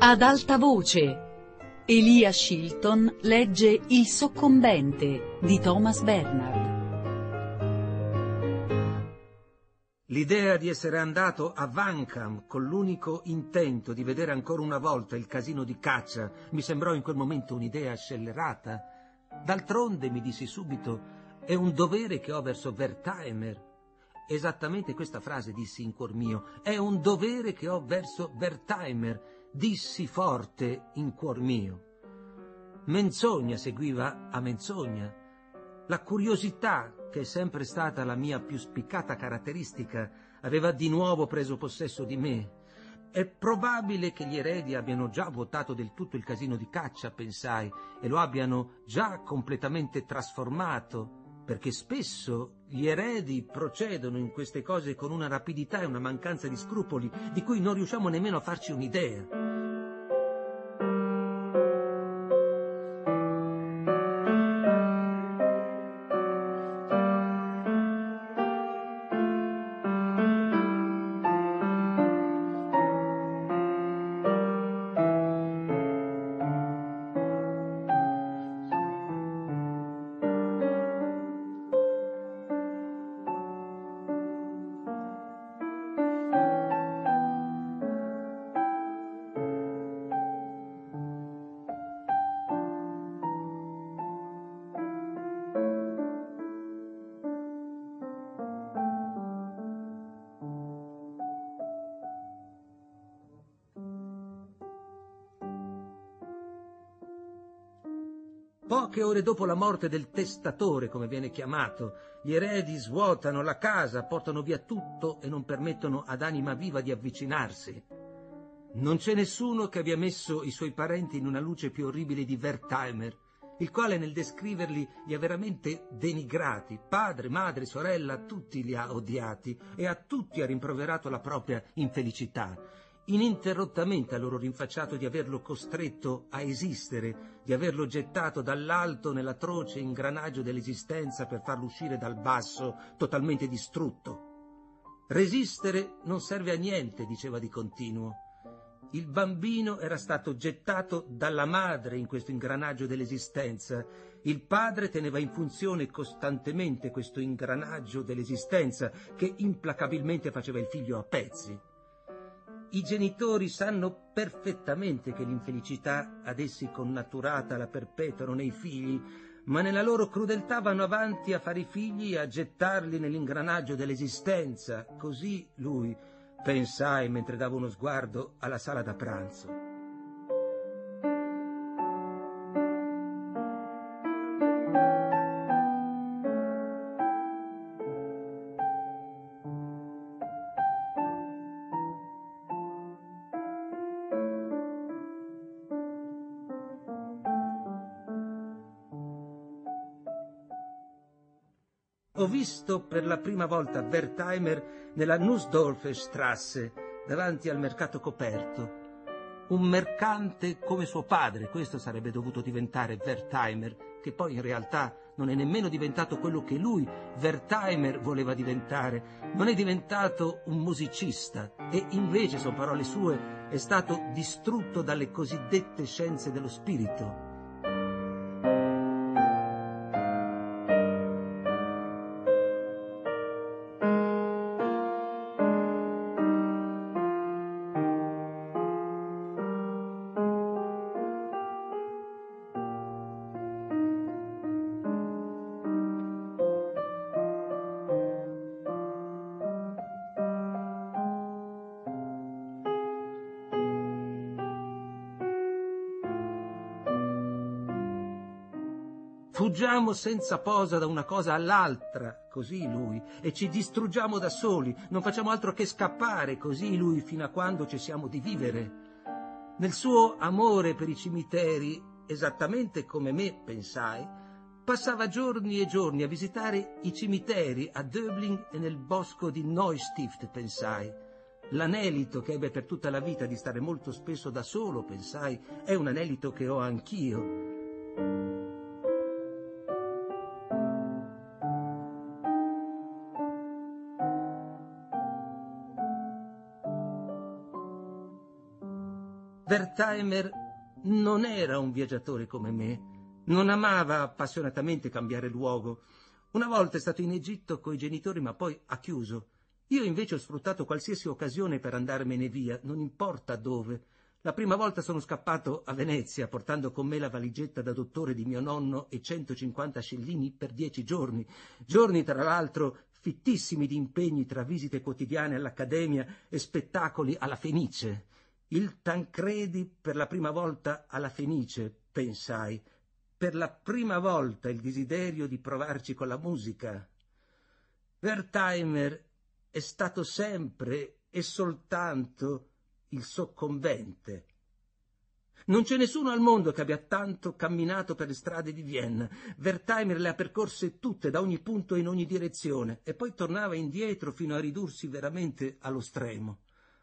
Ad alta voce, Elia Shilton legge Il soccombente di Thomas Bernhard. L'idea di essere andato a Vancam con l'unico intento di vedere ancora una volta il casino di caccia mi sembrò in quel momento un'idea scellerata. D'altronde, mi dissi subito, è un dovere che ho verso Wertheimer. Esattamente questa frase dissi in cuor mio, è un dovere che ho verso Wertheimer, dissi forte in cuor mio. Menzogna seguiva a menzogna. La curiosità, che è sempre stata la mia più spiccata caratteristica, aveva di nuovo preso possesso di me. È probabile che gli eredi abbiano già vuotato del tutto il casino di caccia, pensai, e lo abbiano già completamente trasformato, perché spesso gli eredi procedono in queste cose con una rapidità e una mancanza di scrupoli di cui non riusciamo nemmeno a farci un'idea. Poche ore dopo la morte del testatore, come viene chiamato, gli eredi svuotano la casa, portano via tutto e non permettono ad anima viva di avvicinarsi. Non c'è nessuno che abbia messo i suoi parenti in una luce più orribile di Wertheimer, il quale nel descriverli li ha veramente denigrati. Padre, madre, sorella, tutti li ha odiati e a tutti ha rimproverato la propria infelicità. Ininterrottamente ha loro rinfacciato di averlo costretto a esistere, di averlo gettato dall'alto nell'atroce ingranaggio dell'esistenza per farlo uscire dal basso totalmente distrutto. Resistere non serve a niente, diceva di continuo. Il bambino era stato gettato dalla madre in questo ingranaggio dell'esistenza. Il padre teneva in funzione costantemente questo ingranaggio dell'esistenza che implacabilmente faceva il figlio a pezzi. I genitori sanno perfettamente che l'infelicità ad essi connaturata la perpetuano nei figli, ma nella loro crudeltà vanno avanti a fare i figli e a gettarli nell'ingranaggio dell'esistenza. Così lui, pensai mentre davo uno sguardo alla sala da pranzo. Ho visto per la prima volta Wertheimer nella Nussdorfer Strasse, davanti al mercato coperto. Un mercante come suo padre, questo sarebbe dovuto diventare Wertheimer, che poi in realtà non è nemmeno diventato quello che lui, Wertheimer, voleva diventare. Non è diventato un musicista e invece, sono parole sue, è stato distrutto dalle cosiddette scienze dello spirito. Fuggiamo senza posa da una cosa all'altra, così lui, e ci distruggiamo da soli, non facciamo altro che scappare, così lui, fino a quando cessiamo di vivere. Nel suo amore per i cimiteri, esattamente come me, pensai, passava giorni e giorni a visitare i cimiteri a Döbling e nel bosco di Neustift, pensai. L'anelito che ebbe per tutta la vita di stare molto spesso da solo, pensai, è un anelito che ho anch'io. Wertheimer non era un viaggiatore come me, non amava appassionatamente cambiare luogo. Una volta è stato in Egitto coi genitori, ma poi ha chiuso. Io invece ho sfruttato qualsiasi occasione per andarmene via, non importa dove. La prima volta sono scappato a Venezia, portando con me la valigetta da dottore di mio nonno e 150 scellini per 10 giorni. Giorni, tra l'altro, fittissimi di impegni tra visite quotidiane all'Accademia e spettacoli alla Fenice. Il Tancredi per la prima volta alla Fenice, pensai. Per la prima volta il desiderio di provarci con la musica. Wertheimer è stato sempre e soltanto il soccombente. Non c'è nessuno al mondo che abbia tanto camminato per le strade di Vienna. Wertheimer le ha percorse tutte, da ogni punto e in ogni direzione, e poi tornava indietro fino a ridursi veramente allo stremo.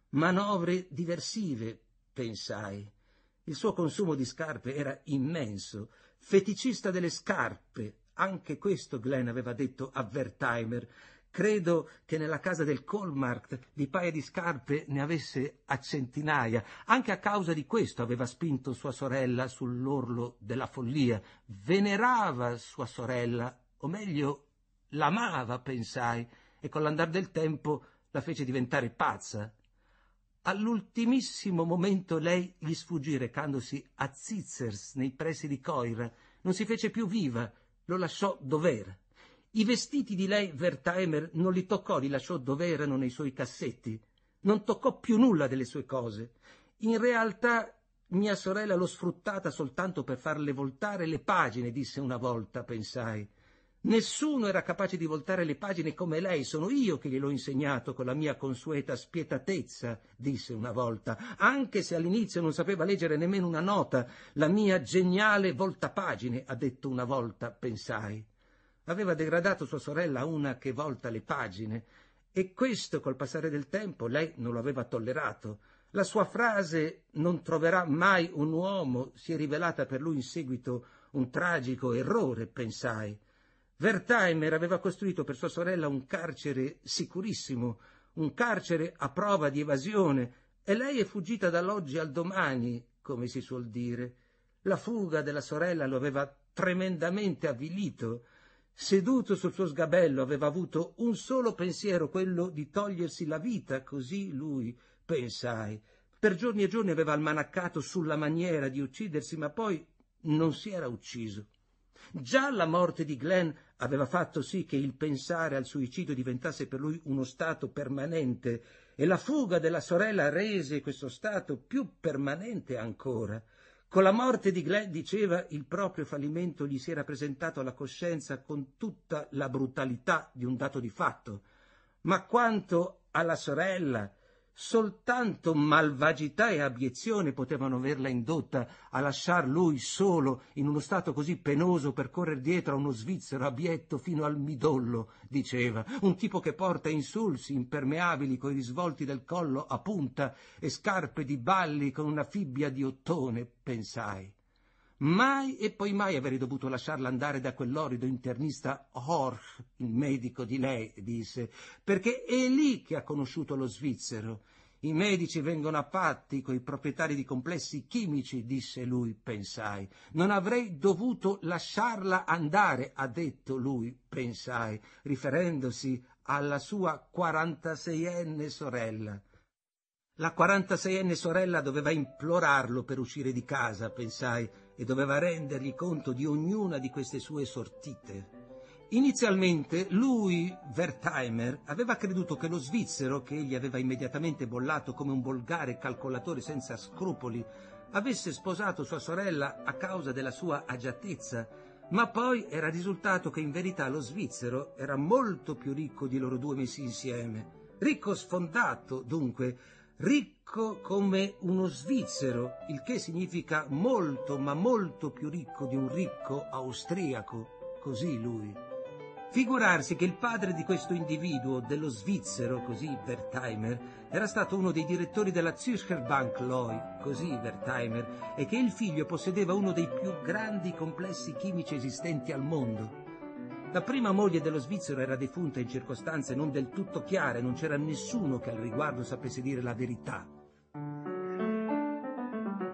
Manovre diversive, pensai. Il suo consumo di scarpe era immenso. Feticista delle scarpe, anche questo Glenn aveva detto a Wertheimer. Credo che nella casa del Kohlmarkt di paia di scarpe ne avesse a centinaia. Anche a causa di questo aveva spinto sua sorella sull'orlo della follia. Venerava sua sorella, o meglio, l'amava, pensai, e con l'andar del tempo la fece diventare pazza. All'ultimissimo momento lei gli sfuggì recandosi a Zitzers nei pressi di Coira. Non si fece più viva, lo lasciò dov'era. I vestiti di lei Wertheimer non li toccò, li lasciò dove erano nei suoi cassetti. Non toccò più nulla delle sue cose. In realtà mia sorella l'ho sfruttata soltanto per farle voltare le pagine, disse una volta, pensai. Nessuno era capace di voltare le pagine come lei, sono io che gliel'ho insegnato con la mia consueta spietatezza, disse una volta, anche se all'inizio non sapeva leggere nemmeno una nota. La mia geniale voltapagine, ha detto una volta, pensai. Aveva degradato sua sorella a una che volta le pagine, e questo col passare del tempo lei non lo aveva tollerato. La sua frase «non troverà mai un uomo» si è rivelata per lui in seguito un tragico errore, pensai. Wertheimer aveva costruito per sua sorella un carcere sicurissimo, un carcere a prova di evasione, e lei è fuggita dall'oggi al domani, come si suol dire. La fuga della sorella lo aveva tremendamente avvilito. Seduto sul suo sgabello aveva avuto un solo pensiero, quello di togliersi la vita, così lui, pensai. Per giorni e giorni aveva almanaccato sulla maniera di uccidersi, ma poi non si era ucciso. Già la morte di Glenn aveva fatto sì che il pensare al suicidio diventasse per lui uno stato permanente, e la fuga della sorella rese questo stato più permanente ancora. Con la morte di Glenn, diceva, il proprio fallimento gli si era presentato alla coscienza con tutta la brutalità di un dato di fatto. Ma quanto alla sorella, soltanto malvagità e abiezione potevano averla indotta a lasciar lui solo in uno stato così penoso per correre dietro a uno svizzero abietto fino al midollo, diceva, un tipo che porta insulsi impermeabili coi risvolti del collo a punta e scarpe di balli con una fibbia di ottone, pensai. Mai e poi mai avrei dovuto lasciarla andare da quell'orido internista Horch, il medico di lei, disse, perché è lì che ha conosciuto lo svizzero. I medici vengono a patti coi proprietari di complessi chimici, disse lui, pensai. Non avrei dovuto lasciarla andare, ha detto lui, pensai, riferendosi alla sua 46enne sorella. La 46enne sorella doveva implorarlo per uscire di casa, pensai, e doveva rendergli conto di ognuna di queste sue sortite. Inizialmente lui, Wertheimer, aveva creduto che lo svizzero, che egli aveva immediatamente bollato come un volgare calcolatore senza scrupoli, avesse sposato sua sorella a causa della sua agiatezza, ma poi era risultato che in verità lo svizzero era molto più ricco di loro due messi insieme. Ricco sfondato, dunque, ricco come uno svizzero, il che significa molto, ma molto più ricco di un ricco austriaco, così lui. Figurarsi che il padre di questo individuo, dello svizzero, così Wertheimer, era stato uno dei direttori della Zürcher Bank Loi, così Wertheimer, e che il figlio possedeva uno dei più grandi complessi chimici esistenti al mondo. La prima moglie dello svizzero era defunta in circostanze non del tutto chiare, non c'era nessuno che al riguardo sapesse dire la verità.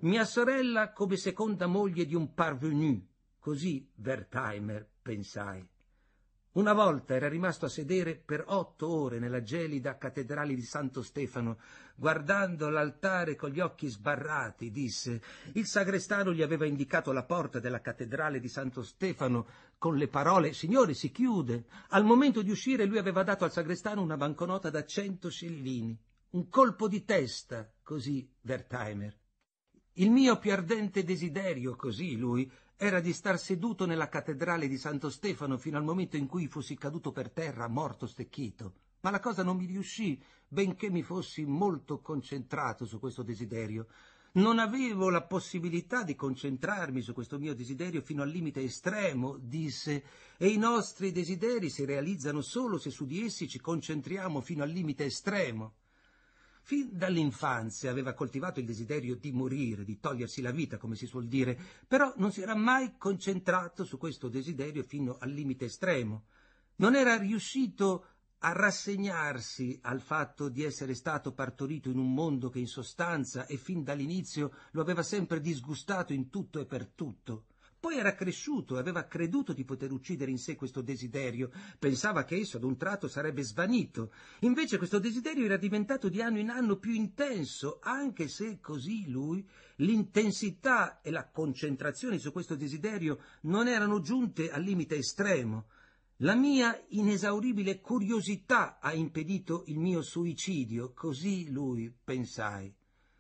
mia sorella come seconda moglie di un parvenu, così Wertheimer, pensai. Una volta era rimasto a sedere per 8 ore nella gelida cattedrale di Santo Stefano, guardando l'altare con gli occhi sbarrati, disse. Il sagrestano gli aveva indicato la porta della cattedrale di Santo Stefano con le parole «Signore, si chiude». Al momento di uscire lui aveva dato al sagrestano una banconota da 100 scellini. Un colpo di testa, così Wertheimer. Il mio più ardente desiderio, così lui, era di star seduto nella cattedrale di Santo Stefano fino al momento in cui fossi caduto per terra, morto stecchito. Ma la cosa non mi riuscì, benché mi fossi molto concentrato su questo desiderio. Non avevo la possibilità di concentrarmi su questo mio desiderio fino al limite estremo, disse, e i nostri desideri si realizzano solo se su di essi ci concentriamo fino al limite estremo. Fin dall'infanzia aveva coltivato il desiderio di morire, di togliersi la vita, come si suol dire, però non si era mai concentrato su questo desiderio fino al limite estremo. Non era riuscito a rassegnarsi al fatto di essere stato partorito in un mondo che in sostanza e fin dall'inizio lo aveva sempre disgustato in tutto e per tutto. Poi era cresciuto e aveva creduto di poter uccidere in sé questo desiderio, pensava che esso ad un tratto sarebbe svanito. Invece questo desiderio era diventato di anno in anno più intenso, anche se così lui, l'intensità e la concentrazione su questo desiderio non erano giunte al limite estremo. La mia inesauribile curiosità ha impedito il mio suicidio, così lui, pensai.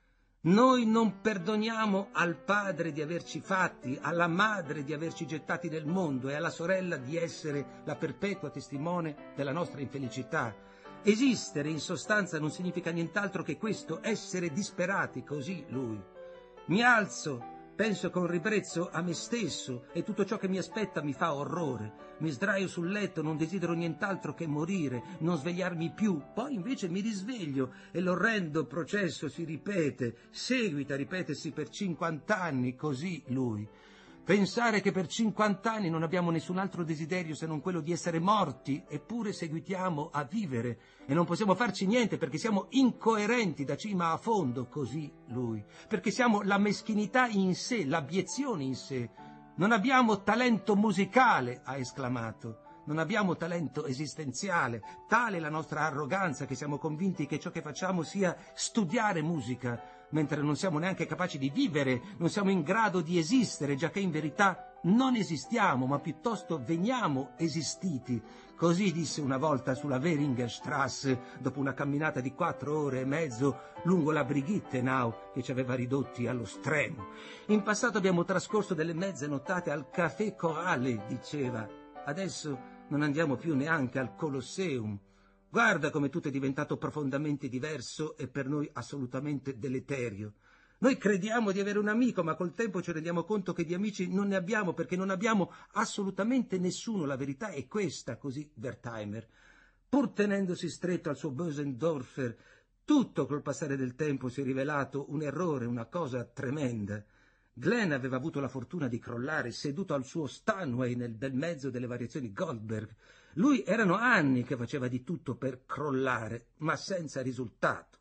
Noi non perdoniamo al padre di averci fatti, alla madre di averci gettati nel mondo e alla sorella di essere la perpetua testimone della nostra infelicità. Esistere in sostanza non significa nient'altro che questo, essere disperati, così lui. Mi alzo, penso con ribrezzo a me stesso e tutto ciò che mi aspetta mi fa orrore. Mi sdraio sul letto, non desidero nient'altro che morire, non svegliarmi più. Poi invece mi risveglio e l'orrendo processo si ripete, seguita a ripetersi per 50 anni, così lui. Pensare che per 50 anni non abbiamo nessun altro desiderio se non quello di essere morti, eppure seguitiamo a vivere e non possiamo farci niente perché siamo incoerenti da cima a fondo, così lui. Perché siamo la meschinità in sé, l'abiezione in sé. Non abbiamo talento musicale, ha esclamato. Non abbiamo talento esistenziale. Tale è la nostra arroganza che siamo convinti che ciò che facciamo sia studiare musica, mentre non siamo neanche capaci di vivere, non siamo in grado di esistere, giacché in verità non esistiamo, ma piuttosto veniamo esistiti. Così disse una volta sulla Weringerstrasse, dopo una camminata di 4 ore e mezzo lungo la Brigittenau, che ci aveva ridotti allo stremo. In passato abbiamo trascorso delle mezze nottate al Café Corale, diceva. Adesso non andiamo più neanche al Colosseum. Guarda come tutto è diventato profondamente diverso e per noi assolutamente deleterio. Noi crediamo di avere un amico, ma col tempo ci rendiamo conto che di amici non ne abbiamo, perché non abbiamo assolutamente nessuno. La verità è questa, così Wertheimer. Pur tenendosi stretto al suo Bösendorfer, tutto col passare del tempo si è rivelato un errore, una cosa tremenda. Glenn aveva avuto la fortuna di crollare seduto al suo Stanway nel bel mezzo delle variazioni Goldberg. Lui erano anni che faceva di tutto per crollare, ma senza risultato.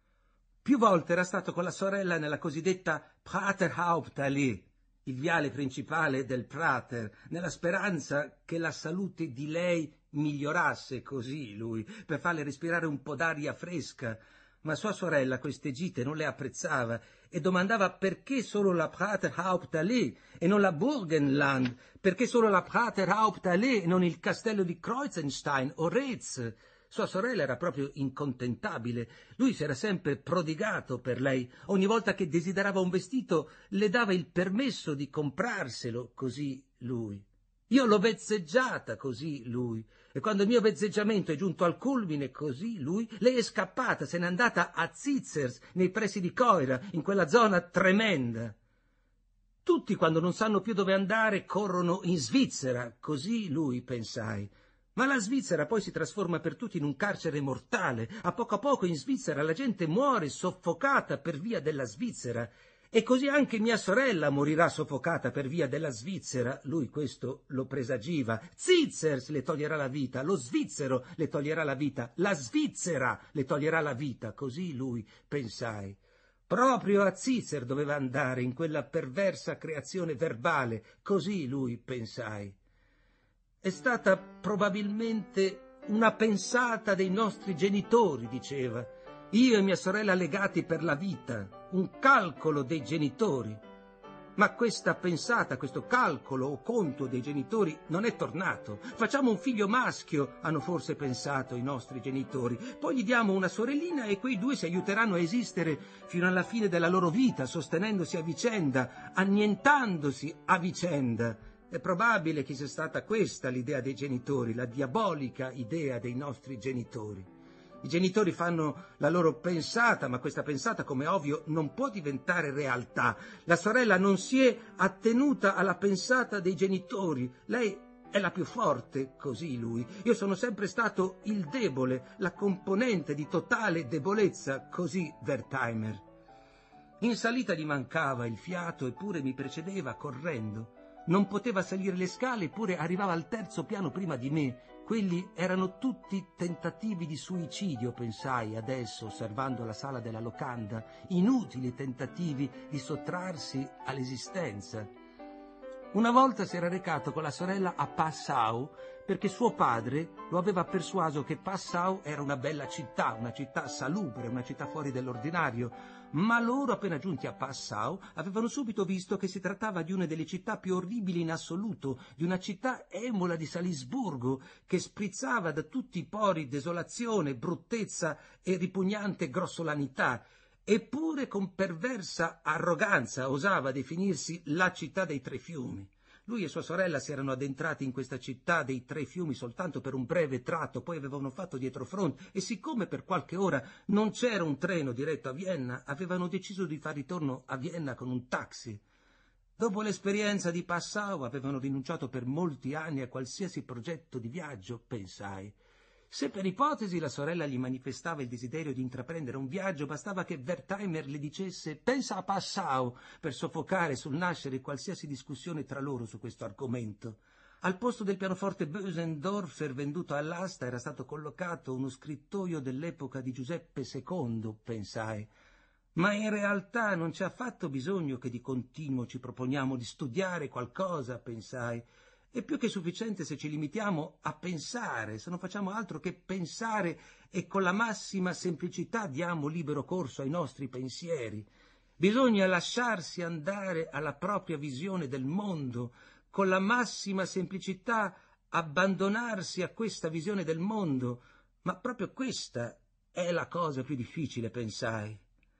Più volte era stato con la sorella nella cosiddetta Praterhauptallee, il viale principale del Prater, nella speranza che la salute di lei migliorasse, così lui, per farle respirare un po' d'aria fresca. Ma sua sorella queste gite non le apprezzava e domandava perché solo la Praterhauptallee e non la Burgenland, perché solo la Praterhauptallee e non il castello di Kreuzenstein o Retz. Sua sorella era proprio incontentabile. Lui si era sempre prodigato per lei. Ogni volta che desiderava un vestito le dava il permesso di comprarselo, così lui. Io l'ho vezzeggiata, così lui. E quando il mio vezzeggiamento è giunto al culmine, così lui, lei è scappata, se n'è andata a Zitzers, nei pressi di Coira, in quella zona tremenda. Tutti, quando non sanno più dove andare, corrono in Svizzera, così lui, pensai. Ma la Svizzera poi si trasforma per tutti in un carcere mortale. A poco in Svizzera la gente muore soffocata per via della Svizzera. E così anche mia sorella morirà soffocata per via della Svizzera. Lui questo lo presagiva. Zitzers le toglierà la vita, lo svizzero le toglierà la vita, la Svizzera le toglierà la vita. Così lui, pensai. Proprio a Zither doveva andare in quella perversa creazione verbale, così lui, pensai. È stata probabilmente una pensata dei nostri genitori, diceva. Io e mia sorella legati per la vita, un calcolo dei genitori. Ma questa pensata, questo calcolo o conto dei genitori non è tornato. Facciamo un figlio maschio, hanno forse pensato i nostri genitori. Poi gli diamo una sorellina e quei due si aiuteranno a esistere fino alla fine della loro vita, sostenendosi a vicenda, annientandosi a vicenda. È probabile che sia stata questa l'idea dei genitori, la diabolica idea dei nostri genitori. I genitori fanno la loro pensata, ma questa pensata, come ovvio, non può diventare realtà. La sorella non si è attenuta alla pensata dei genitori. Lei è la più forte, così lui. Io sono sempre stato il debole, la componente di totale debolezza, così Wertheimer. In salita gli mancava il fiato, eppure mi precedeva correndo. Non poteva salire le scale, eppure arrivava al 3° piano prima di me. Quelli erano tutti tentativi di suicidio, pensai adesso, osservando la sala della locanda, inutili tentativi di sottrarsi all'esistenza. Una volta si era recato con la sorella a Passau perché suo padre lo aveva persuaso che Passau era una bella città, una città salubre, una città fuori dell'ordinario, ma loro, appena giunti a Passau, avevano subito visto che si trattava di una delle città più orribili in assoluto, di una città emula di Salisburgo, che sprizzava da tutti i pori desolazione, bruttezza e ripugnante grossolanità. Eppure con perversa arroganza osava definirsi la città dei 3 fiumi. Lui e sua sorella si erano addentrati in questa città dei 3 fiumi soltanto per un breve tratto, poi avevano fatto dietrofront e siccome per qualche ora non c'era un treno diretto a Vienna, avevano deciso di far ritorno a Vienna con un taxi. Dopo l'esperienza di Passau avevano rinunciato per molti anni a qualsiasi progetto di viaggio, pensai. Se per ipotesi la sorella gli manifestava il desiderio di intraprendere un viaggio, bastava che Wertheimer le dicesse «pensa a Passau» per soffocare sul nascere qualsiasi discussione tra loro su questo argomento. Al posto del pianoforte Bösendorfer venduto all'asta era stato collocato uno scrittoio dell'epoca di Giuseppe II, pensai. Ma in realtà non c'è affatto bisogno che di continuo ci proponiamo di studiare qualcosa, pensai. È più che sufficiente se ci limitiamo a pensare, se non facciamo altro che pensare e con la massima semplicità diamo libero corso ai nostri pensieri. Bisogna lasciarsi andare alla propria visione del mondo, con la massima semplicità abbandonarsi a questa visione del mondo, ma proprio questa è la cosa più difficile, pensai.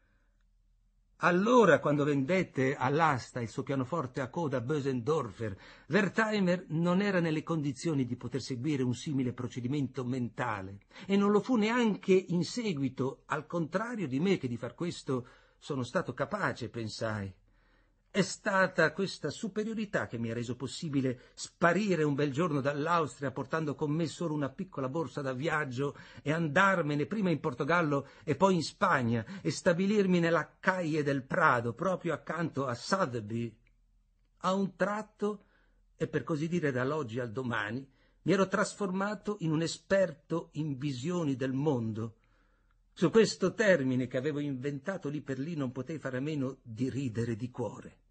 Allora, quando vendette all'asta il suo pianoforte a coda Bösendorfer, Wertheimer non era nelle condizioni di poter seguire un simile procedimento mentale e non lo fu neanche in seguito, al contrario di me che di far questo sono stato capace, pensai. È stata questa superiorità che mi ha reso possibile sparire un bel giorno dall'Austria portando con me solo una piccola borsa da viaggio e andarmene prima in Portogallo e poi in Spagna e stabilirmi nella Calle del Prado, proprio accanto a Sotheby. A un tratto, e per così dire dall'oggi al domani, mi ero trasformato in un esperto in visioni del mondo. Su questo termine che avevo inventato lì per lì non potei fare a meno di ridere di cuore.